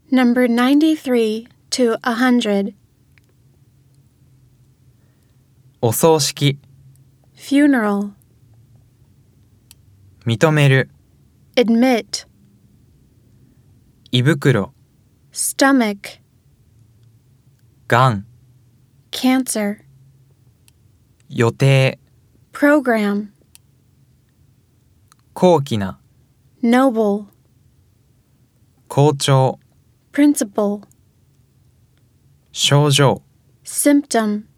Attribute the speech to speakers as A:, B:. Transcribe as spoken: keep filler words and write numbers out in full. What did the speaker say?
A: Number ninety-three to one hundred.
B: お葬式
A: Funeral.
B: 認める
A: Admit.
B: 胃袋
A: Stomach.
B: がん
A: Cancer.
B: 予定
A: Program.
B: 高貴な
A: Noble.
B: 校長
A: Principal.
B: 症状
A: Symptom.